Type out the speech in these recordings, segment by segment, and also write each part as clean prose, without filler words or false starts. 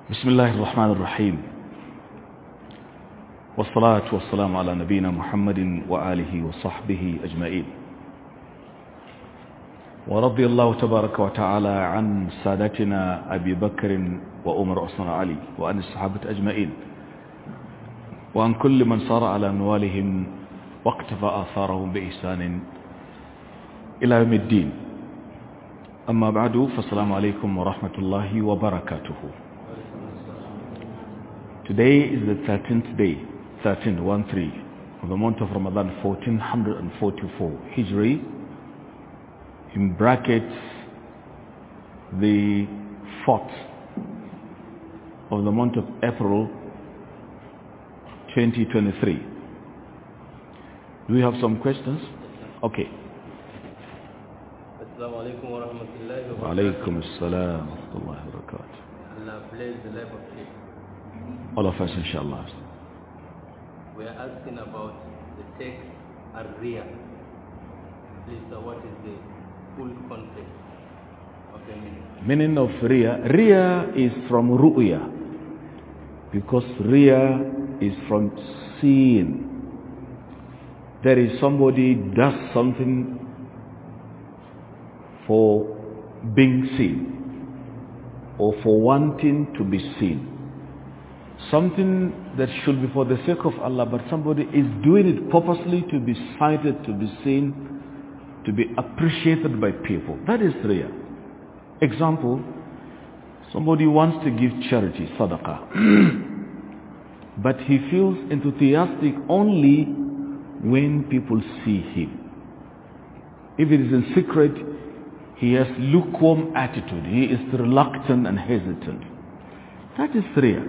بسم الله الرحمن الرحيم والصلاة والسلام على نبينا محمد وآله وصحبه أجمعين ورضي الله تبارك وتعالى عن سادتنا أبي بكر وعمر وعثمان وعلي وعن الصحابة أجمعين وعن كل من صار على منوالهم واقتفى آثارهم بإحسان إلى يوم الدين. أما بعد فالسلام عليكم ورحمة الله وبركاته. Today is the 13th day, 13 of the month of Ramadan 1444 Hijri, in brackets the 4th of the month of April 2023. Do we have some questions? Okay. Assalamu alaikum wa rahmatullahi wa barakatuh. Alaikum assalam wa rahmatullahi wa barakatuh. Allah bless the life of Sheikh. All of us, inshallah. We are asking about the text Ar-Riya. Please, sir, what is the full context of the meaning? Meaning of Riya. Riya is from Ru'ya, because Riya is from seeing. There is somebody does something for being seen or for wanting to be seen. Something that should be for the sake of Allah, but somebody is doing it purposely to be cited, to be seen, to be appreciated by people. That is Riya. Example, somebody wants to give charity, sadaqah, but he feels enthusiastic only when people see him. If it is in secret, he has lukewarm attitude. He is reluctant and hesitant. That is Riya.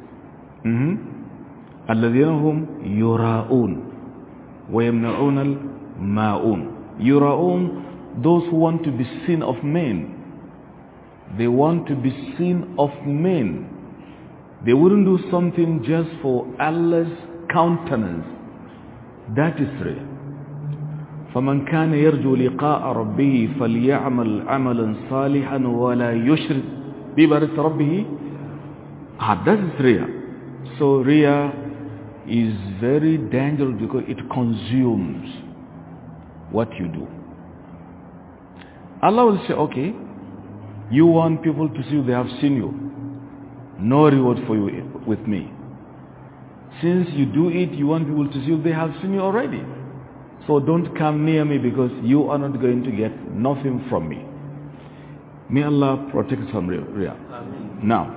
الذين هم يراؤون ويمنعون الماؤون. يراؤون, those who want to be seen of men. They want to be seen of men. They wouldn't do something just for Allah's countenance. That is Riya. فمن كان يرجو لقاء ربه فليعمل عملا صالحا ولا يشرك بعبادة ربه. That is Riya. So Riya is very dangerous because it consumes what you do. Allah will say, okay, you want people to see they have seen you. No reward for you with me. Since you do it, you want people to see they have seen you already. So don't come near me because you are not going to get nothing from me. May Allah protect us from Riya. Now,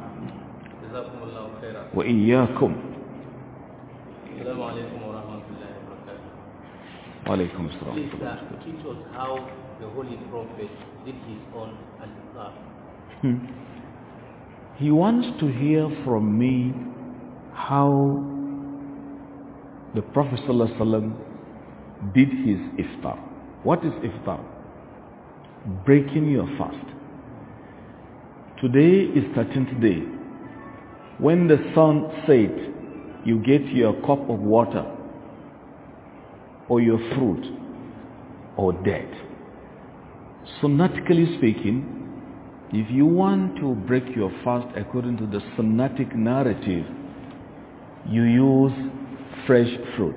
وإياكم. Assalamu alaikum wa rahmatullahi wa barakatuh. وعليكم السلام. Please, teach us how the Holy Prophet did his own al-Isra. He wants to hear from me how the Prophet ﷺ did his iftar. What is iftar? Breaking your fast. Today is 13th day. When the sun sets, you get your cup of water or your fruit or date. Sunnatically speaking, if you want to break your fast according to the sunnatic narrative, you use fresh fruit.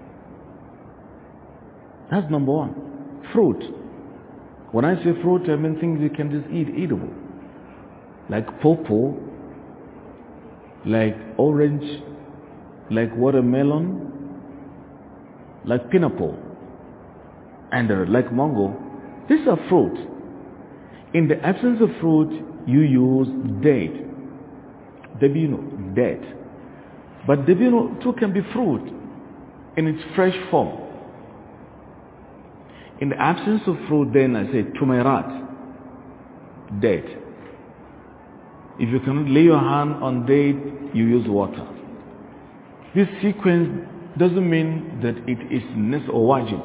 That's number one. Fruit. When I say fruit, I mean things you can just eat, eatable. Like pawpaw, like orange, like watermelon, like pineapple, and like mango. These are fruit. In the absence of fruit, you use date. Dabino, date. But dabino too can be fruit in its fresh form. In the absence of fruit, then I say tumerat, date. If you cannot lay your hand on date, you use water. This sequence doesn't mean that it is necessary or wajib.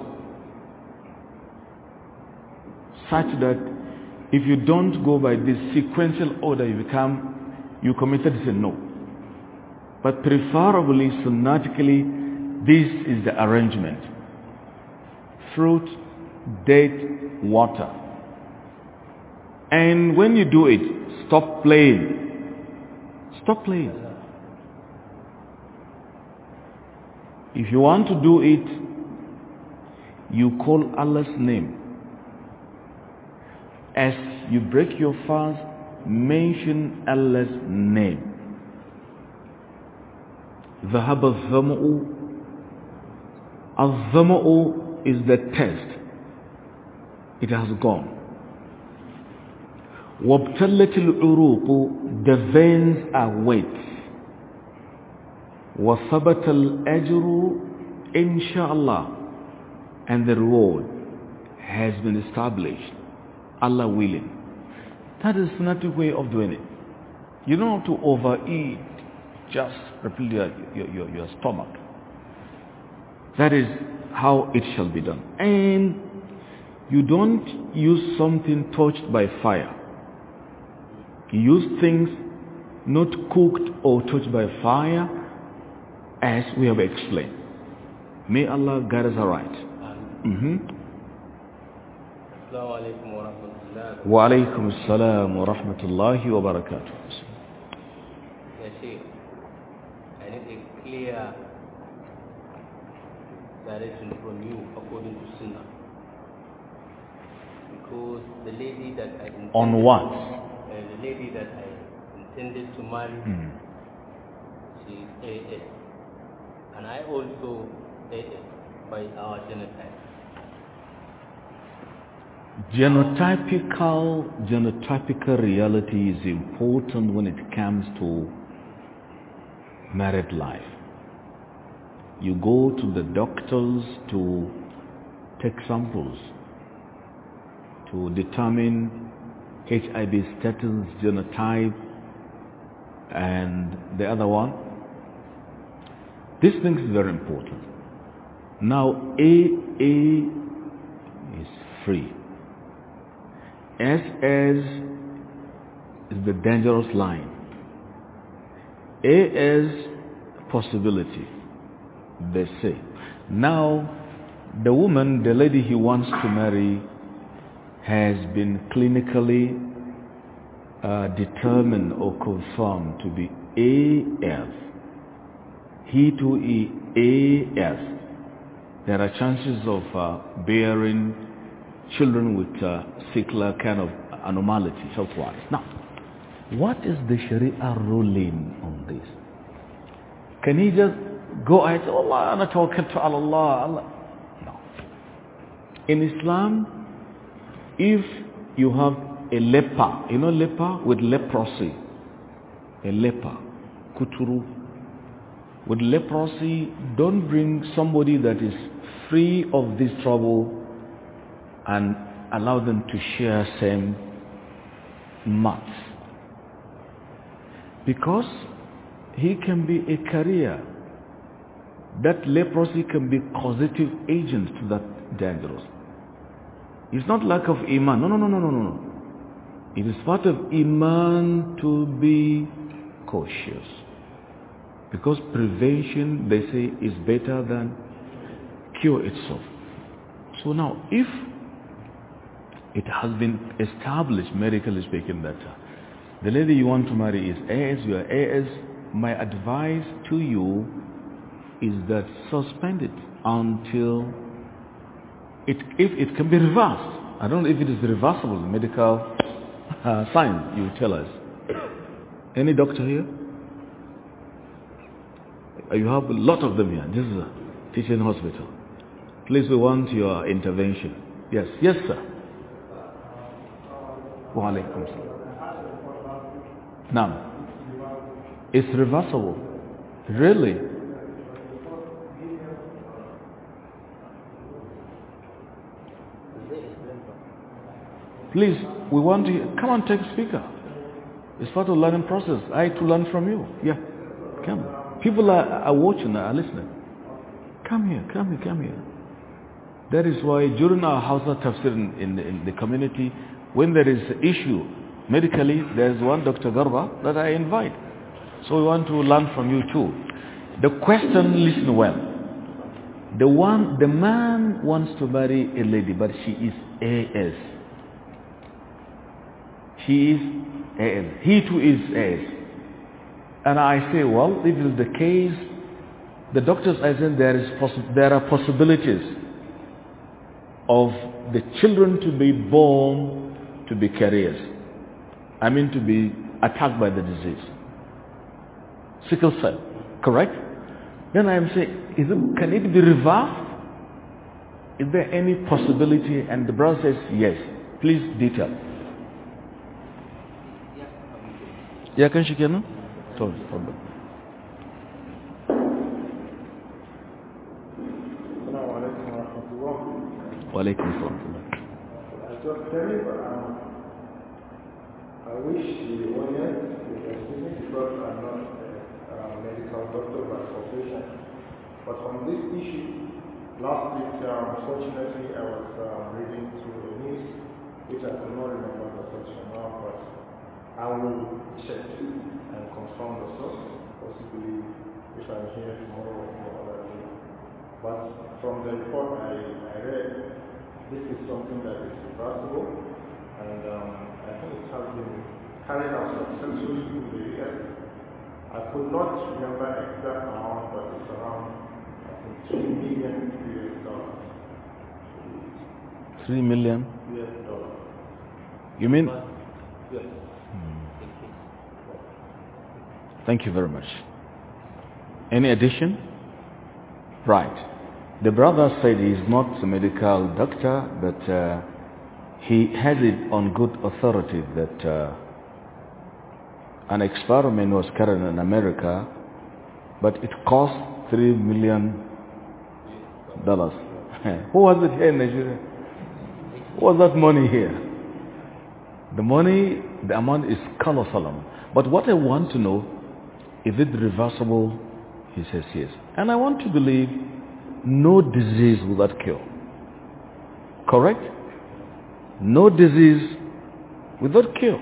Such that if you don't go by this sequential order, you committed sin. No. But preferably, sunnatically, this is the arrangement. Fruit, date, water. And when you do it, stop playing. Stop playing. If you want to do it, you call Allah's name. As you break your fast, mention Allah's name. ذهب الظمأ. الظمأ is the test. It has gone. وابتلت العروق. The veins are wet. وثبت الأجر إن شاء الله. And the reward has been established. Allah willing. That is not the way of doing it. You don't have to overeat. Just refill your stomach. That is how it shall be done. And you don't use something touched by fire. You use things not cooked or touched by fire, as we have explained. May Allah guide us aright. Assalamu alaikum wa rahmatullah. Wa alaikum assalam wa rahmatullahi wa barakatuh. Ya Sheikh, I need a clear direction from you according to Sunnah. Because the lady that I intended, On what? The lady that I intended to marry, she is AS. And I also AS by our genotype. Genotypical reality is important when it comes to married life. You go to the doctors to take samples to determine HIV status, genotype, and the other one. This thing is very important. Now, AA is free. SS is the dangerous line. AS, possibility, they say. Now, the woman, the lady he wants to marry, has been clinically determined or confirmed to be AS. He too is AS. There are chances of bearing children with sickle kind of anomaly, health-wise. Now, what is the Sharia ruling on this? Can he just go ahead and say, Allah, ana tawakkaltu ala Allah? No. In Islam, if you have a leper, you know leper with leprosy, a leper, kuturu, with leprosy, don't bring somebody that is free of this trouble and allow them to share same mats. Because he can be a carrier. That leprosy can be causative agent to that dangerous. It's not lack of iman. No. It is part of iman to be cautious. Because prevention, they say, is better than cure itself. So now, if it has been established, medically speaking, that the lady you want to marry is AS, you are AS, my advice to you is that suspend it until if it can be reversed. I don't know if it is reversible, medical science, you tell us. Any doctor here? You have a lot of them here. This is a teaching hospital. Please, we want your intervention. Yes, sir. Wa alaikum salam. Now, it's reversible. Really? Please, we want to come and take speaker. It's part of the learning process. I to learn from you. Yeah, come. People are watching, are listening. Come here. That is why during our Hausa tafsir in the community, when there is issue medically, there is one Dr. Garba that I invite. So we want to learn from you too. The question, listen well. The man wants to marry a lady, but she is AS. She is AS. He too is AS. And I say, well, if it is the case, the doctors are saying there are possibilities of the children to be born to be carriers. I mean to be attacked by the disease. Sickle cell, correct? Then I am saying, can it be reversed? Is there any possibility? And the brother says, yes. Please detail. Ya kan shi kenan? To, problem. Wa alaikum assalam. I wish the audience is excuse because I'm not a medical doctor by profession. But on this issue, last week, unfortunately, I was reading through the news, which I do not remember the section now, but I will check and confirm the source, possibly if I'm here tomorrow or other day. But from the report I read, this is something that is reversible, and I think it has been carried out successfully in the US. I could not remember exact amount, but it's around, I think, $3 million US. 3 million? US. You mean? Yes. Thank you very much. Any addition? Right. The brother said he's not a medical doctor, but he has it on good authority that an experiment was carried in America, but it cost $3 million. Who was it here in Nigeria? Who was that money here? The money, the amount is colossal. But what I want to know, is it reversible? He says yes. And I want to believe no disease without cure. Correct? No disease without cure.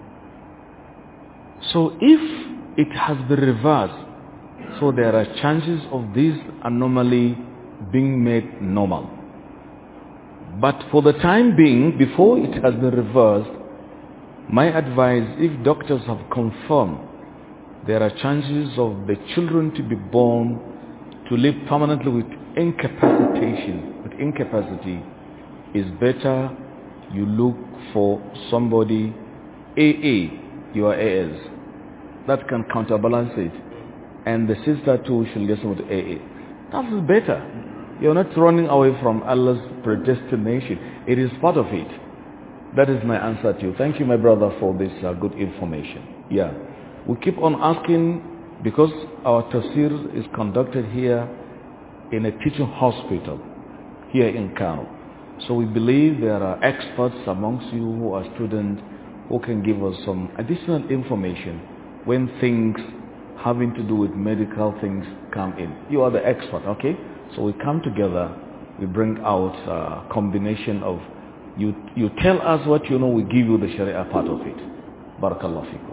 So if it has been reversed, so there are chances of this anomaly being made normal. But for the time being, before it has been reversed, my advice, if doctors have confirmed there are chances of the children to be born to live permanently with incapacitation, with incapacity, is better you look for somebody, your AS, that can counterbalance it. And the sister too should listen with AA. That is better. You're not running away from Allah's predestination. It is part of it. That is my answer to you. Thank you, my brother, for this good information. Yeah. We keep on asking because our tafsir is conducted here in a teaching hospital here in Kano. So we believe there are experts amongst you who are students who can give us some additional information when things having to do with medical things come in. You are the expert, okay? So we come together, we bring out a combination of you tell us what you know, we give you the Sharia part of it. Barakallahu fikum.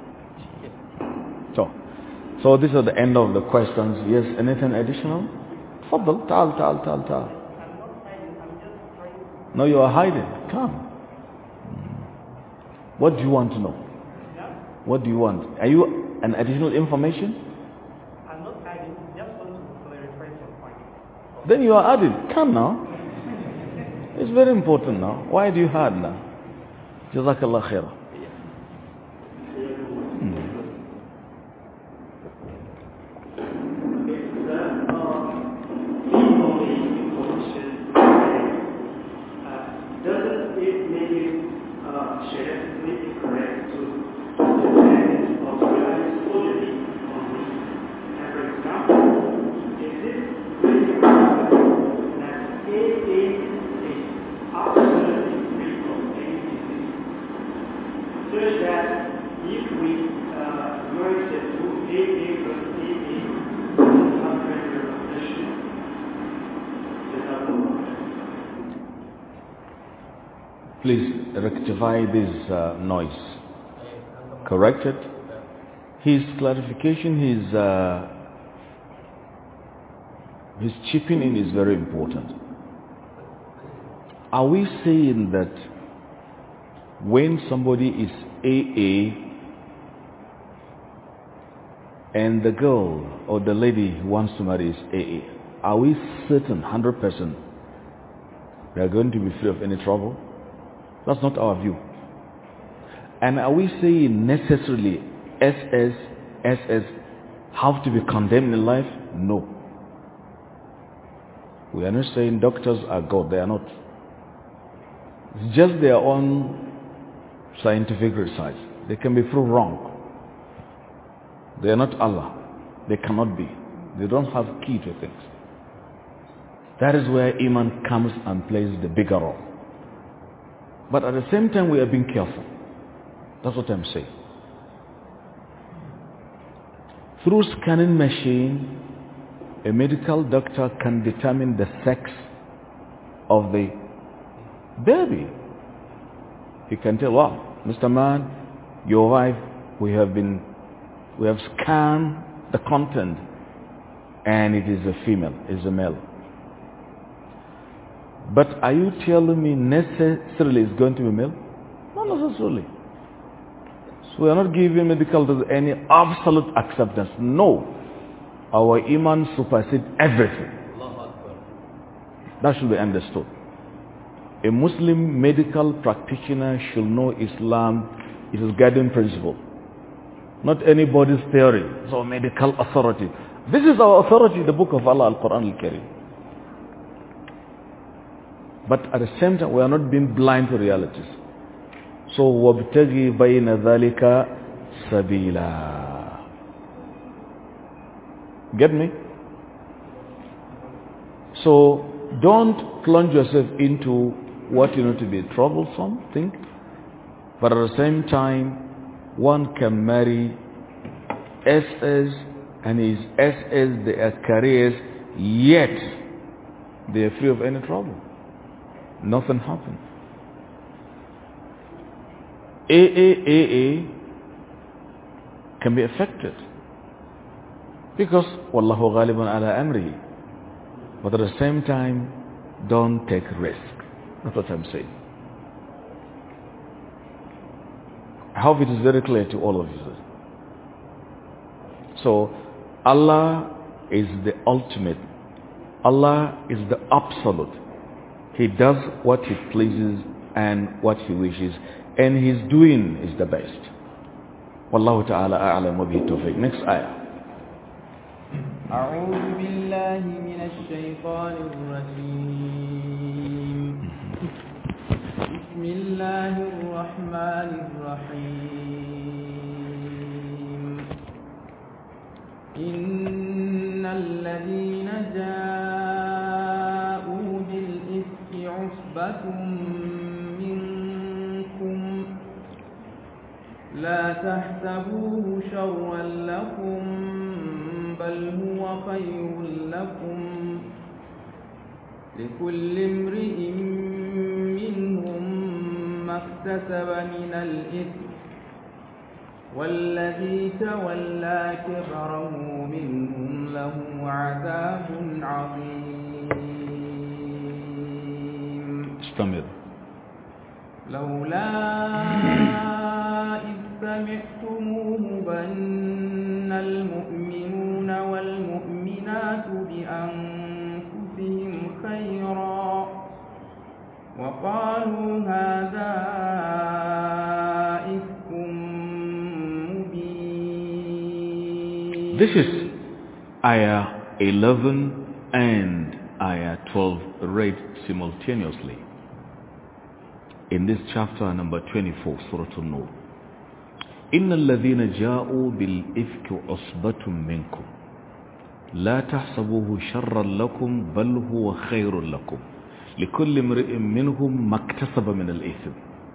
So these are the end of the questions. Yes, anything additional? Faddal, ta'al. No, you are hiding. Come. What do you want to know? What do you want? Are you an additional information? I'm not hiding, just want to clarify some point. Then you are adding. Come now. It's very important now. Why do you hide now? Jazakallah khair. Please rectify this noise. Correct it. His clarification, his chipping in is very important. Are we saying that when somebody is AA, and the girl or the lady who wants to marry is AA, are we certain 100% they are going to be free of any trouble? That's not our view. And are we saying necessarily SS have to be condemned in life? No. We are not saying doctors are God. They are not. It's just their own scientific research. They can be proved wrong. They are not Allah. They cannot be. They don't have key to things. That is where Iman comes and plays the bigger role. But at the same time, we are being careful. That's what I'm saying. Through scanning machine, a medical doctor can determine the sex of the baby. He can tell, well, Mr. Man, your wife, we have scanned the content and it is a female, is a male. But are you telling me necessarily it's going to be male? Not necessarily. So we are not giving medical doctors any absolute acceptance. No. Our Iman supersedes everything. That should be understood. A Muslim medical practitioner should know Islam is his guiding principle. Not anybody's theory. It's our medical authority. This is our authority, the book of Allah, Al-Quran Al-Karim. But at the same time, we are not being blind to realities. So, وَابْتَغِي بَيْنَ ذَلِكَ سَبِيلًا. Get me? So, don't plunge yourself into what you know to be troublesome thing. But at the same time, one can marry SS and his SS, they are careers, yet they are free of any trouble. Nothing happened. AA can be affected because Wallahu ghalibun ala amri. But at the same time, don't take risk. That's what I'm saying. I hope it is very clear to all of you. So, Allah is the ultimate. Allah is the absolute. He does what He pleases and what He wishes. And His doing is the best. Wallahu ta'ala a'lam wa bihi tawfiq. Next ayah. أعوذ بالله من الشيطان الرجيم بسم الله الرحمن الرحيم إن الذين جاءوا بالإفك عصبة منكم لا تحسبوه شرا لكم بل هو خير لكم لكل امرئ منهم ما اكتسب من الإثم والذي تولى كبره منهم له عذاب عظيم. استمر. لولا إذ سمعتموه ظن المؤمنون والمؤمنات بأنفسهم خيرا وقالوا هذا إفك مبين. This is Ayah 11 and Ayah 12 read simultaneously in this chapter number 24, Surah An-Nur. إن الذين جاءوا بالإفك عصبة منكم لا تحسبوه شرا لكم بل هو خير لكم لكل امرئ منهم ما اكتسب من الإثم.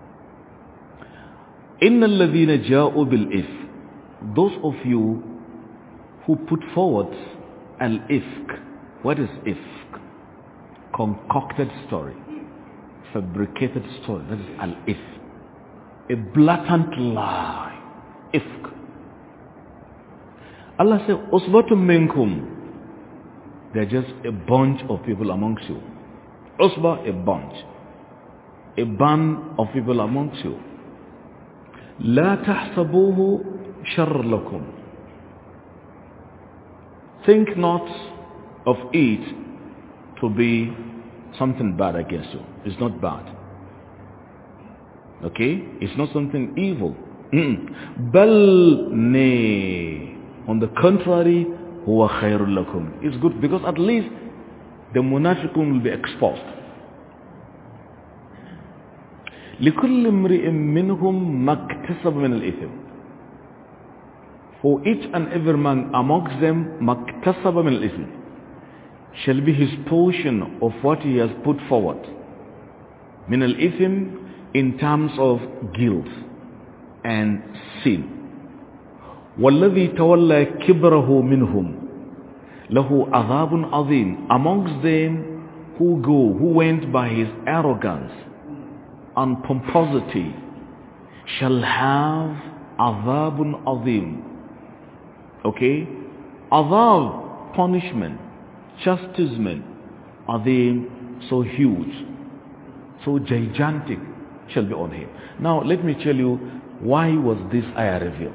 إن الذين جاءوا بالإفك, those of you who put forward al-ifk. What is ifk? Concocted story, fabricated story. That is al-ifk, a blatant lie. Ifk. Allah said, Usbatum minkum. They're just a bunch of people amongst you. Usba, a bunch. A band of people amongst you. La tahsabuhu sharr lakum. think not of it to be something bad against you. It's not bad. Okay? It's not something evil. Bal ne. On the contrary, huwa khairul lakum. It's good because at least the munafiqun will be exposed. لكل امرئ منهم ما اكتسب من الإثم. For each and every man amongst them ما اكتسب من الإثم shall be his portion of what he has put forward. من الإثم in terms of guilt and sin. والذي تولى كبره منهم له عذاب عظيم. Amongst them who went by his arrogance and pomposity shall have عذاب عظيم. Okay? Azab, punishment, chastisement, عظيم, so huge, so gigantic shall be on him. Now let me tell you why was this ayah revealed.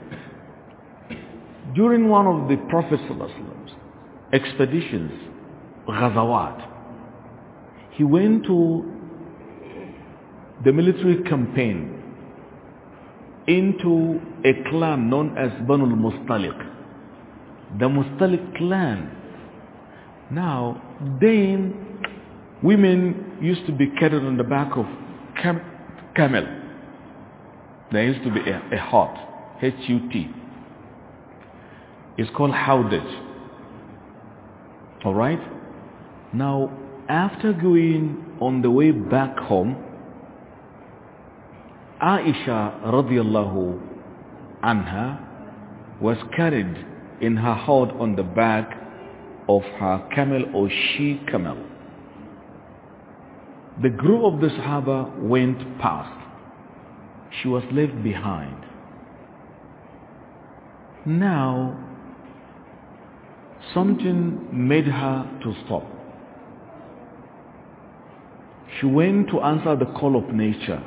During one of the Prophet's expeditions, Ghazawat, he went to the military campaign into a clan known as Banu al-Mustaliq. The Mustaliq clan. Now, then, women used to be carried on the back of camel. There used to be a hut, H-U-T. It's called Howdaj. Alright? Now, after going on the way back home, Aisha radiallahu anha was carried in her hut on the back of her camel or she camel. The group of the Sahaba went past. She was left behind. Now, something made her to stop. She went to answer the call of nature.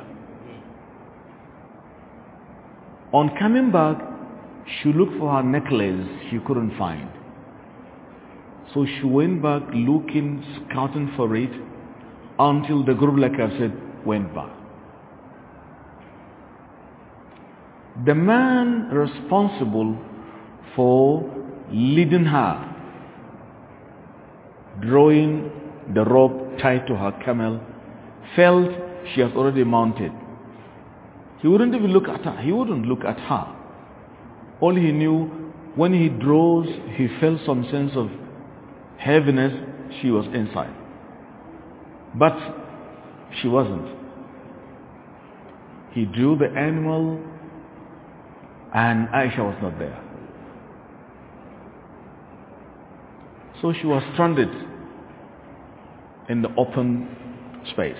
On coming back, she looked for her necklace she couldn't find. So she went back looking, scouting for it, until the group, like I said, went back. The man responsible for leading her, drawing the rope tied to her camel, felt she has already mounted. He wouldn't even look at her. He wouldn't look at her. All he knew, when he draws, he felt some sense of heaviness. She was inside. But she wasn't. He drew the animal and Aisha was not there. So she was stranded in the open space.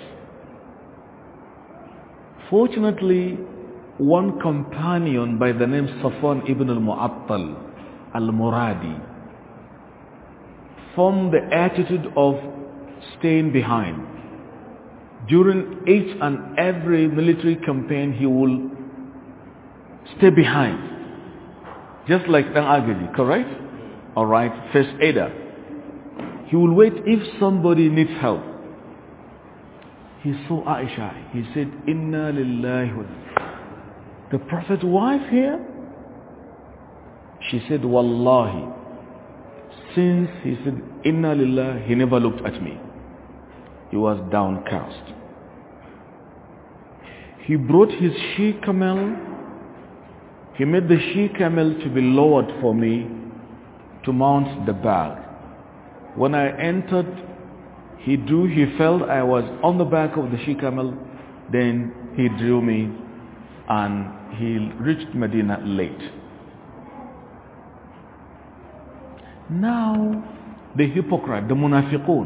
Fortunately, one companion by the name Safwan ibn al-Mu'attal al-Muradi formed the attitude of staying behind. During each and every military campaign, he will stay behind. Just like Dan Agaji, correct? Alright, first aider. He will wait if somebody needs help. He saw Aisha. He said, Inna lillahi wa the Prophet's wife here? She said, Wallahi. Since he said, Inna lillahi, he never looked at me. He was downcast. He brought his she camel. He made the she camel to be lowered for me to mount the bag. When I entered, he felt I was on the back of the she camel. Then he drew me and he reached Medina late. Now, the hypocrite, the munafiqun,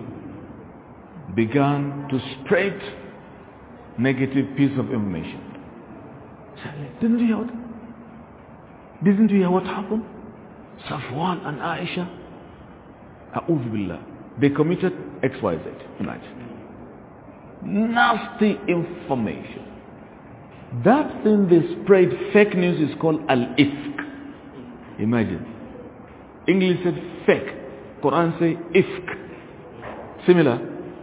began to spread negative piece of information. Didn't you hear what happened? Safwan and Aisha, A'udhu Billah, they committed XYZ. Imagine. Nasty information. That thing they spread, fake news, is called al-ifk. Imagine. English said fake. Quran say ifk. Similar.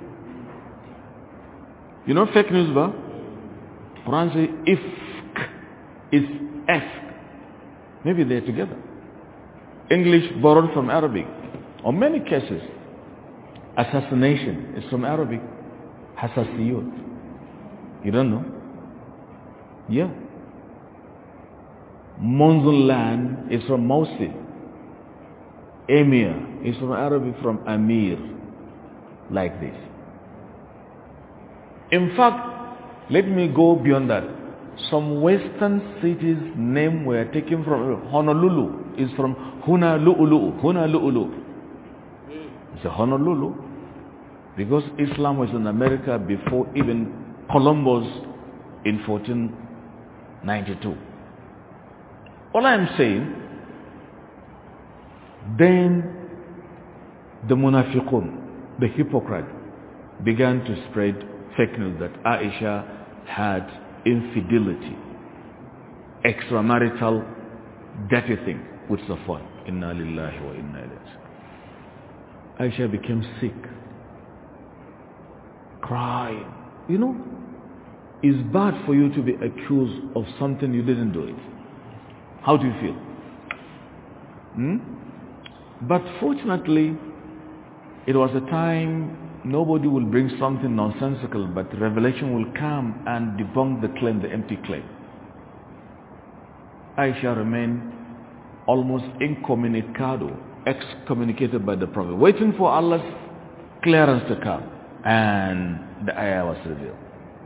You know fake news, ba? Quran say ifk is F. Maybe they're together. English borrowed from Arabic. On many cases, assassination is from Arabic. Hasasiyut. You don't know? Yeah. Monsoon land is from Mausil. Emir is from Arabic, from Amir. Like this. In fact, let me go beyond that. Some western cities' name were taken from Honolulu. Is from Honolulu. Honolulu. It's a Honolulu. Because Islam was in America before even Columbus in 1492. All I'm saying, then the munafiqun, the hypocrite, began to spread fake news that Aisha had infidelity, extramarital dirty thing with Safwan. Inna lillahi wa inna ilayhi. Aisha became sick, crying. You know, it's bad for you to be accused of something you didn't do it. How do you feel? But fortunately, it was a time nobody will bring something nonsensical, but revelation will come and debunk the claim, the empty claim. Aisha remained almost incommunicado, excommunicated by the Prophet, waiting for Allah's clearance to come. And the ayah was revealed.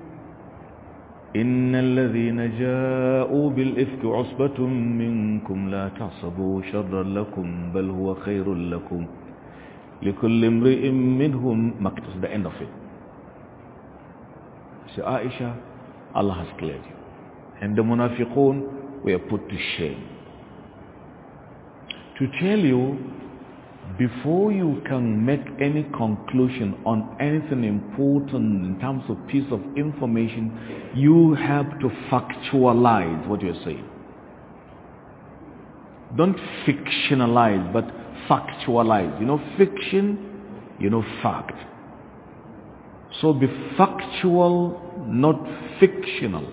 إن الذين جاءوا بالإفك عصبة منكم لا تحسبوا شرا لكم بل هو خير لكم لكل امرئ منهم مكتسب. The end of it. So Aisha, Allah has cleared you. And the munafiqun were put to shame. To tell you, before you can make any conclusion on anything important in terms of piece of information, you have to factualize what you're saying. Don't fictionalize, but factualize. You know fiction, you know fact. So be factual, not fictional.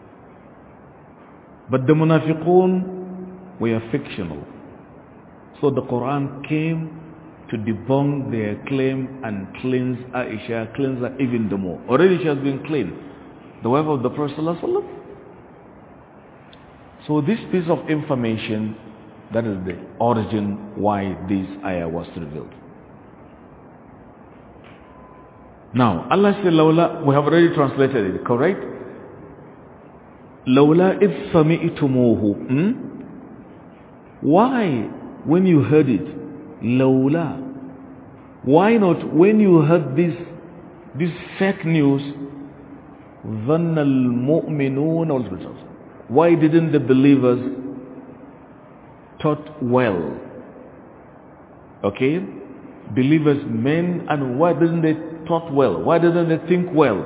But the munafiqun were fictional. So the Quran came to debunk their claim and cleanse Aisha, cleanse her even the more. Already she has been cleansed, the wife of the Prophet ﷺ. So this piece of information, that is the origin why this ayah was revealed. Now, Allah said, Lawla, we have already translated it, correct? Lawla id sami'tumuhu. Why? When you heard it, lawla. Why not when you heard this fake news? ظن المؤمنون والمؤمنات. Why didn't the believers thought well? Okay, believers, men, and why didn't they thought well? Why didn't they think well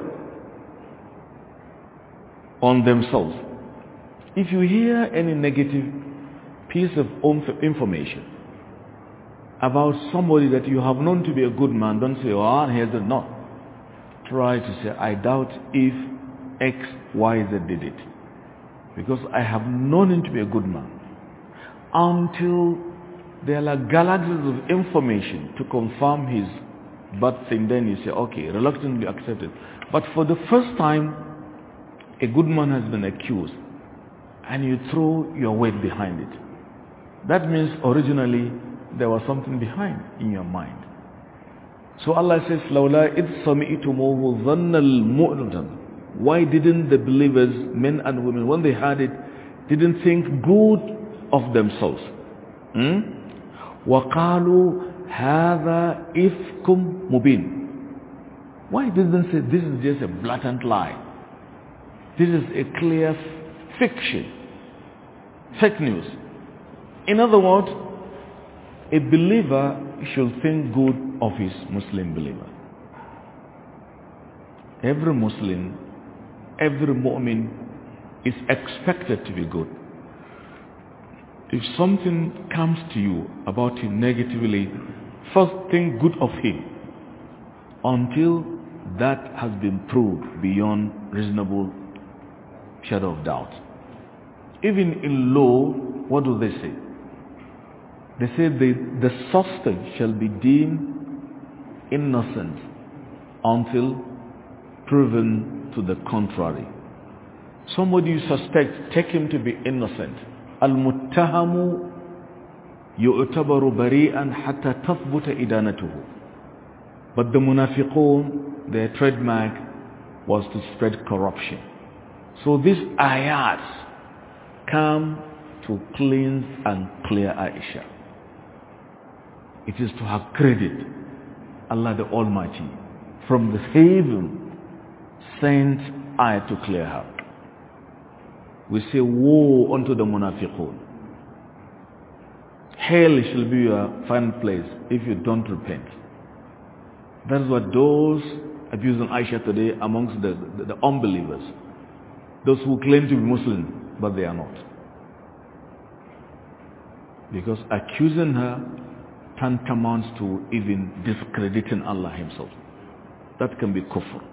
on themselves? If you hear any negative piece of information about somebody that you have known to be a good man, don't say, oh, he hasn't. No. Try to say, I doubt if X, Y, Z did it. Because I have known him to be a good man. Until there are galaxies of information to confirm his bad thing, then you say, okay, reluctantly accept it. But for the first time, a good man has been accused, and you throw your weight behind it. That means originally there was something behind in your mind. So Allah says, لَوْلَا إِذْ سَمِئِتُمُوهُ ظَنَّ الْمُؤْمِنُونَ. Why didn't the believers, men and women, when they heard it, didn't think good of themselves? وَقَالُوا هَذَا إِفْكٌ مُبِينٌ. Why didn't they say this is just a blatant lie? This is a clear fiction, fake news. In other words, a believer should think good of his Muslim believer. Every Muslim, every mu'min is expected to be good. if something comes to you about him negatively, first think good of him until that has been proved beyond reasonable shadow of doubt. Even in law, what do they say? They say the suspect shall be deemed innocent until proven to the contrary. Somebody you suspect, take him to be innocent. Al-muttahamu yu'tabaru bari'an hatta tathbuta idanatuhu. But the munafiqun, their trademark was to spread corruption. So these ayats come to cleanse and clear Aisha. It is to her credit, Allah the Almighty, from the heaven, sent ayat to clear her. We say, woe unto the munafiqun. Hell shall be your final place if you don't repent. That's what those abusing Aisha today amongst the unbelievers. Those who claim to be Muslim, but they are not. Because accusing her tantamounts to even discrediting Allah himself. That can be kufr.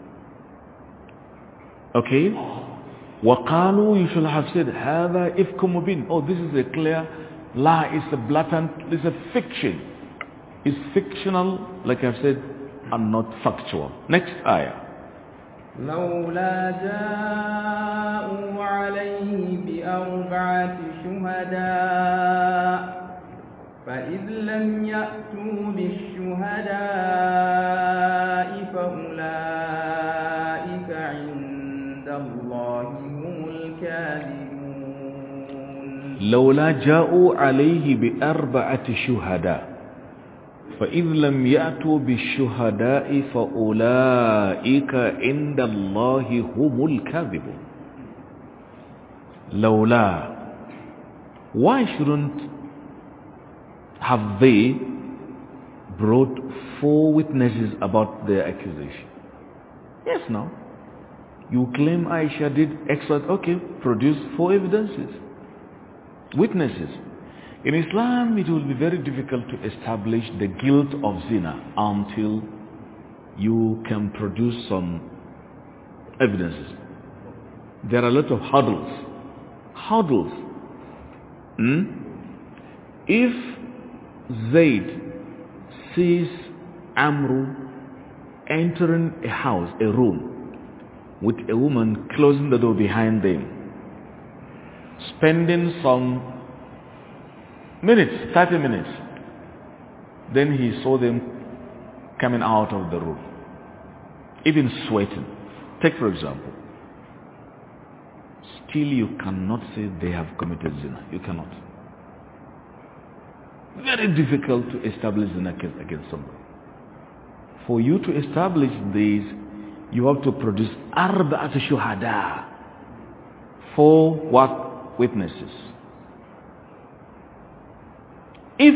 Okay? وَقَالُوا, you should have said, هَذَا إِفْكٌ مُبِينٌ. Oh, this is a clear lie, it's a blatant, it's a fiction. It's fictional, like I've said, and not factual. Next ayah. لولا جاءوا عليه بأربعة شهداء فإذ لم يأتوا بالشهداء فأولئك عند الله هم الكاذبون. لولا جاءوا عليه بأربعة شهداء فإذ لم يأتوا بالشهداء فأولئك عند الله هم الكاذبون. لولا, why shouldn't have they brought 4 witnesses about their accusation? Yes, now you claim Aisha did X, okay, produce 4 evidences, witnesses. In Islam, it will be very difficult to establish the guilt of zina until you can produce some evidences. There are a lot of hurdles. If Zayd sees Amru entering a house, a room, with a woman closing the door behind them, spending some minutes, 30 minutes, then he saw them coming out of the room, even sweating. Take for example, still you cannot say they have committed zina. You cannot. Very difficult to establish zina case against somebody. For you to establish this, you have to produce arba'at shuhada, 4 what? Witnesses. If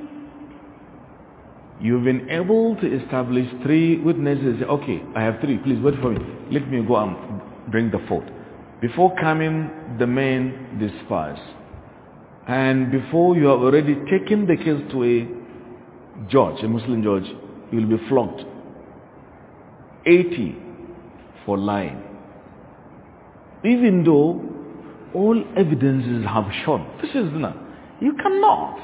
you've been able to establish 3 witnesses, okay, I have 3, please wait for me. Let me go and bring the 4th. Before coming, the men disperse. And before you have already taken the case to a judge, a Muslim judge, you will be flogged. 80 for lying. Even though all evidences have shown, this is zina. You cannot.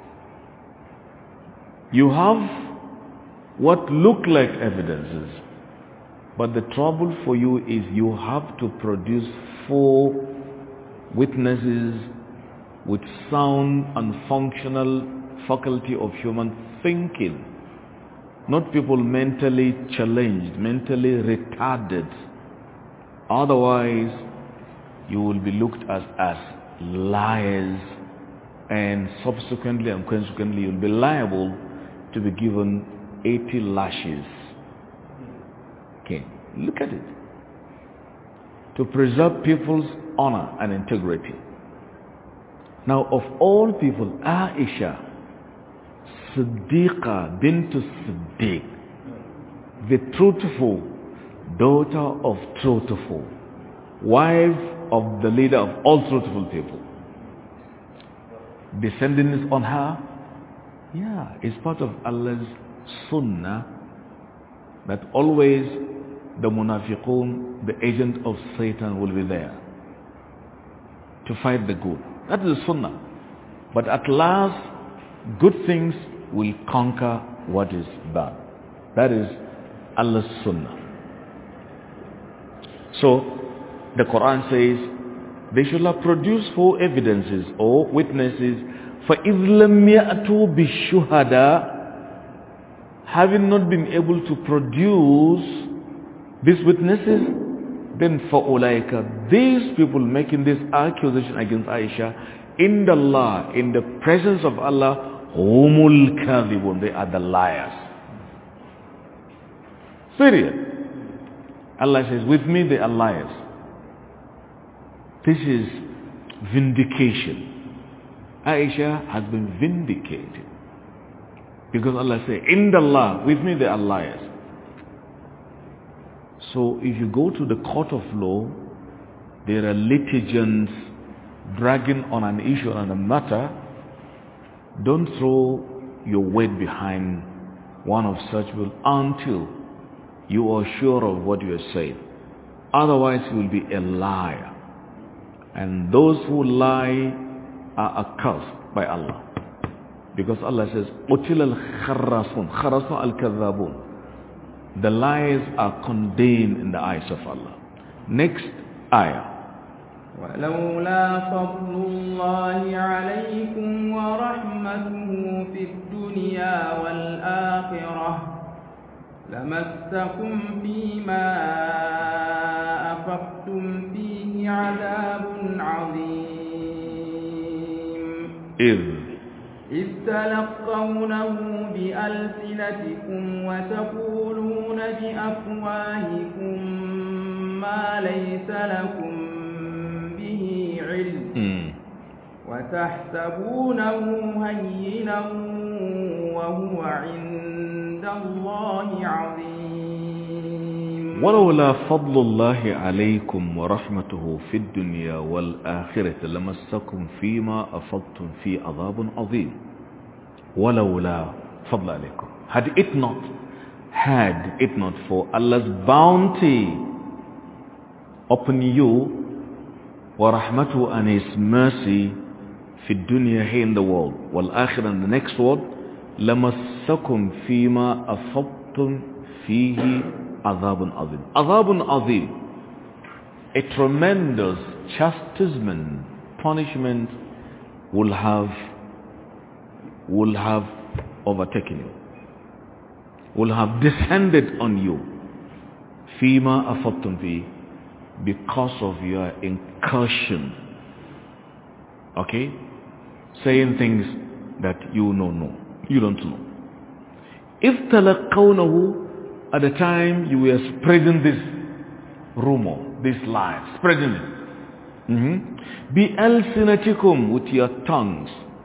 You have what look like evidences, but the trouble for you is you have to produce 4 witnesses with sound and functional faculty of human thinking, not people mentally challenged, mentally retarded. Otherwise, you will be looked at as liars, and subsequently and consequently you will be liable to be given 80 lashes. Okay, look at it. To preserve people's honor and integrity. Now, of all people, Aisha, Siddiqa bint Siddiq, the truthful daughter of truthful, wife of the leader of all truthful people. descending on her? Yeah, it's part of Allah's sunnah that always the munafiqun, the agent of Satan, will be there to fight the good. That is the sunnah. But at last, good things will conquer what is bad. That is Allah's sunnah. So, the Quran says, they should have produced 4 evidences or witnesses. فَإِذْ لَمْ يَأْتُوا بِالشُّهَدَاءِ, having not been able to produce these witnesses, then فَأُولَٰئِكَ, these people making this accusation against Aisha, in the presence of Allah, هُمُ الْكَاذِبُونَ, they are the liars. Period. Allah says, with me they are liars. This is vindication. Aisha has been vindicated. Because Allah says, in Allah, with me they are liars. So if you go to the court of law, there are litigants dragging on an issue, on a matter. Don't throw your weight behind one of such people until you are sure of what you are saying. Otherwise you will be a liar. And those who lie are accursed by Allah. Because Allah says, قُتِلَ الْخَرَّصُونَ خَرَّصُونَ الْكَذَّابُونَ. The lies are condemned in the eyes of Allah. Next ayah. ولولا فضل الله عليكم ورحمته في الدنيا والآخرة لمسكم فيما أفضتم فيه عذاب عظيم إذ تلقونه بألسنتكم وتقولون بأفواهكم ما ليس لكم به علم وتحسبونه هينا وهو عند الله عظيم ولولا فضل الله عليكم ورحمته في الدنيا والآخرة لمسكم فيما أفضتم في عذاب عظيم ولولا فضل عليكم had it not for Allah's bounty upon you ورحمته and His mercy في الدنيا here in the world والآخرة in the next world لمسكم فيما أفضتم فيه عذاب عظيم عذاب عظيم a tremendous chastisement, punishment will have overtaken you, will have descended on you فيما أفضتم فيه, because of your incursion, okay, saying things that you don't know. If تلقونه, at the time you were spreading this rumor, this lie, spreading it, بألسنتكم, with your tongues,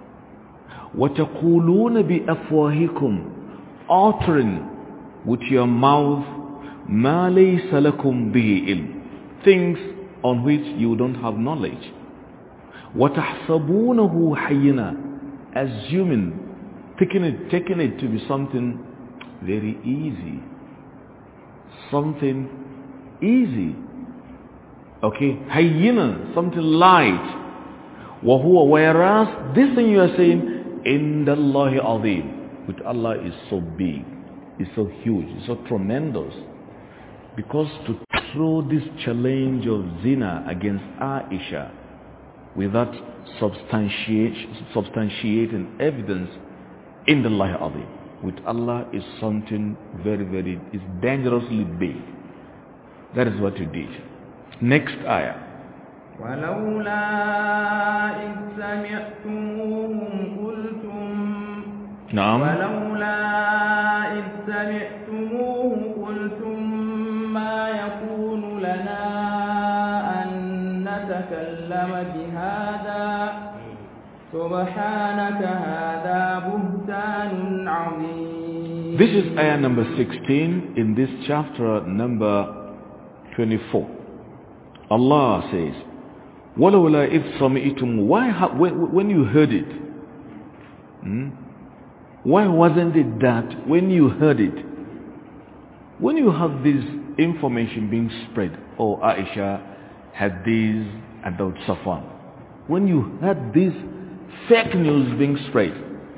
وتقولون بأفواهكم, uttering with your mouth, ما ليس لكم به علم, things on which you don't have knowledge. وَتَحْسَبُونَهُ حَيِّنًا, assuming, taking it to be something very easy. Something easy. Okay? حَيِّنًا, something light. وَهُوَ, whereas this thing you are saying, إِنَّ اللَّهِ عَظِيمٌ, with Allah is so big, is so huge, is so tremendous. Because to throw this challenge of zina against Aisha without substantiating evidence in the Allah Azim with Allah is something very, very, is dangerously big. That is what you did. Next ayah. ولولا إذ سمعتموهم قلتم نعم. ولولا إذ سمعتموه قلتم ما يكون لنا أن نتكلم بهذا سبحانك هذا بهتان عظيم. This is ayah number 16 in this chapter number 24. Allah says, وَلَوْلَا إِذْ سَمِعْتُمْ, when you heard it, Why wasn't it that when you heard it, when you have this information being spread, oh, Aisha had this about Safwan, when you heard this fake news being spread,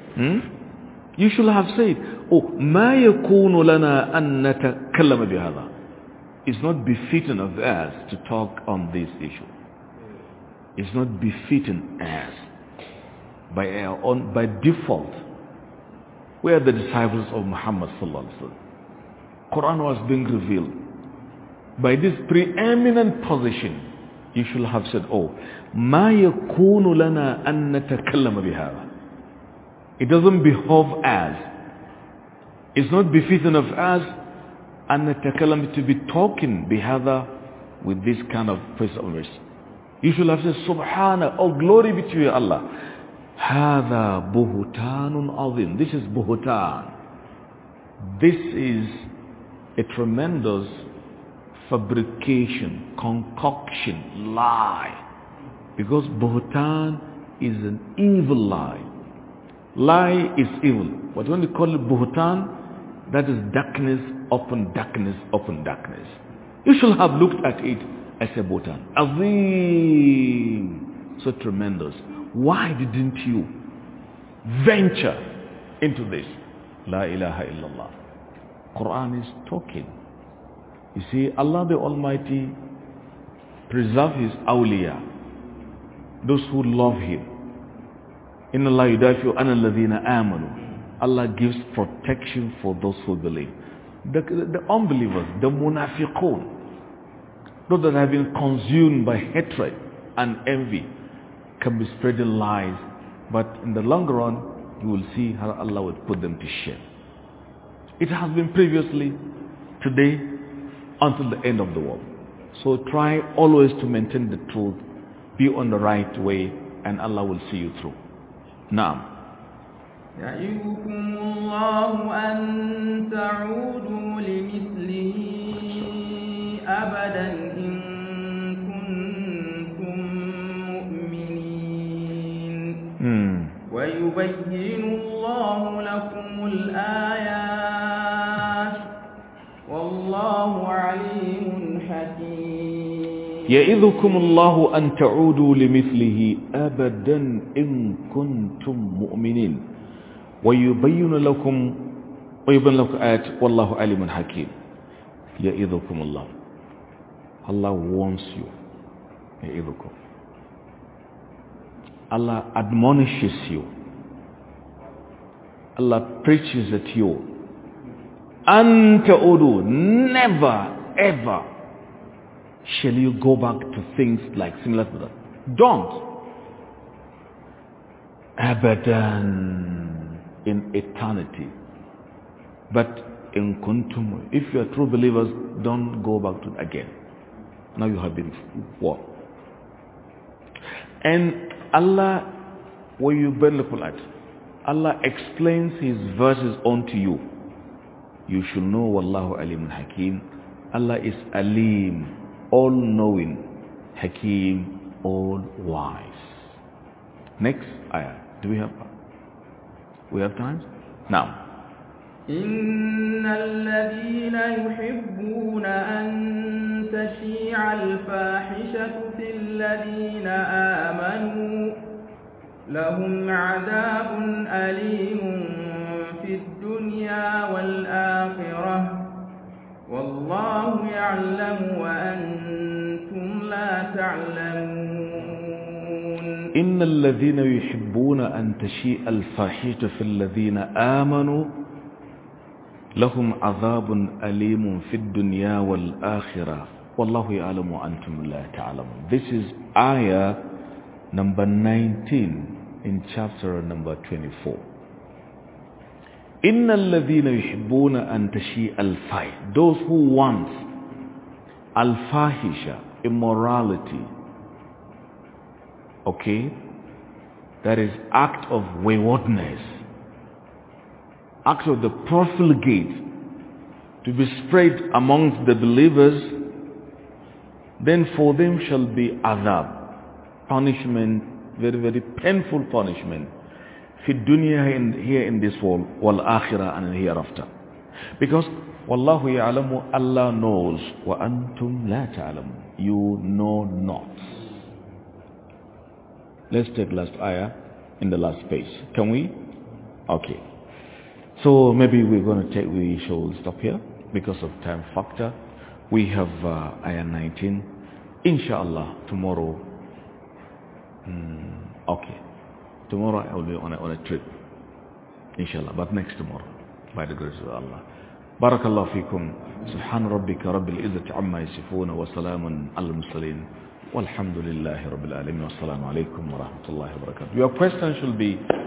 you should have said, oh, ما يكون لنا أن نتكلم بهذا. It's not befitting of us to talk on this issue. It's not befitting us by our own, by default. We are the disciples of Muhammad sallallahu alaihi wasallam. Quran was being revealed. By this preeminent position, you should have said, oh, ما يكون لنا أن نتكلم بهذا. It doesn't behove us. It's not befitting of us أن نتكلم, to be talking بهذا, with this kind of place of mercy. You should have said, Subhana, oh glory be to you, Allah. هذا بهتان عظيم. This is buhtan. This is a tremendous fabrication, concoction, lie. Because buhtan is an evil lie. Lie is evil. But when we call it buhtan, that is darkness upon darkness upon darkness. You should have looked at it as a buhtan. Azim. So tremendous. Why didn't you venture into this? La ilaha illallah. Quran is talking. You see, Allah the Almighty preserve His awliya, those who love Him. Inna Allah yudafi'u an alladhina amanu. Allah gives protection for those who believe. The unbelievers, the munafiqun, those that have been consumed by hatred and envy, can be spreading lies, but in the long run, you will see how Allah will put them to shame. It has been previously, today, until the end of the world. So try always to maintain the truth, be on the right way, and Allah will see you through. Now, يعظكم الله أن تعودوا لمثله أبدا إن كنتم مؤمنين ويبين الله لكم الآيات والله عليم حكيم. يعظكم الله أن تعودوا لمثله أبدا إن كنتم مؤمنين ويبين لكم آيات والله عليم حكيم. يعظكم الله. Allah warns you. يعظكم. Allah admonishes you. Allah preaches at you. أن تعودوا, never ever shall you go back to things like similar to that. Don't. Abadan, in eternity. But in kuntum, if you are true believers, don't go back to it again. Now you have been warned. And Allah, when you burn the Quran, Allah explains His verses unto you. You should know, Wallahu Alimun Hakim. Allah is Alim, all-knowing, Hakim, all-wise. Next ayah. Do we have time? Now. إن الذين يحبون أن تشيع الفاحشة في الذين آمنوا لهم عذاب أليم في الدنيا والآخرة والله يعلم وأنتم لا تعلمون. إن الذين يحبون أن تشيع الفاحشة في الذين آمنوا لهم عذاب أليم في الدنيا والآخرة والله يعلم وأنتم لا تعلمون. This is ayah number 19 in chapter number 24. إن الذين يحبون أن تشيع الفاحشة, those who want al-fahisha, immorality, okay, that is act of waywardness, act of the profligate, to be spread amongst the believers, then for them shall be adhab, punishment, very, very painful punishment, في الدنيا here in this world والآخرة and hereafter. Because والله يعلم, Allah knows, وأنتم لا تعلمون, you know not. Let's take last ayah in the last page. Can we? Okay. So maybe we shall stop here because of time factor. We have ayah 19. Inshallah, tomorrow. Okay. Tomorrow I will be on a trip. Inshallah, but next tomorrow, by the grace of Allah. بارك الله فيكم. سبحان ربك رب العزة عما يصفون وسلام على المرسلين والحمد لله رب العالمين والسلام عليكم ورحمة الله وبركاته. Your question should be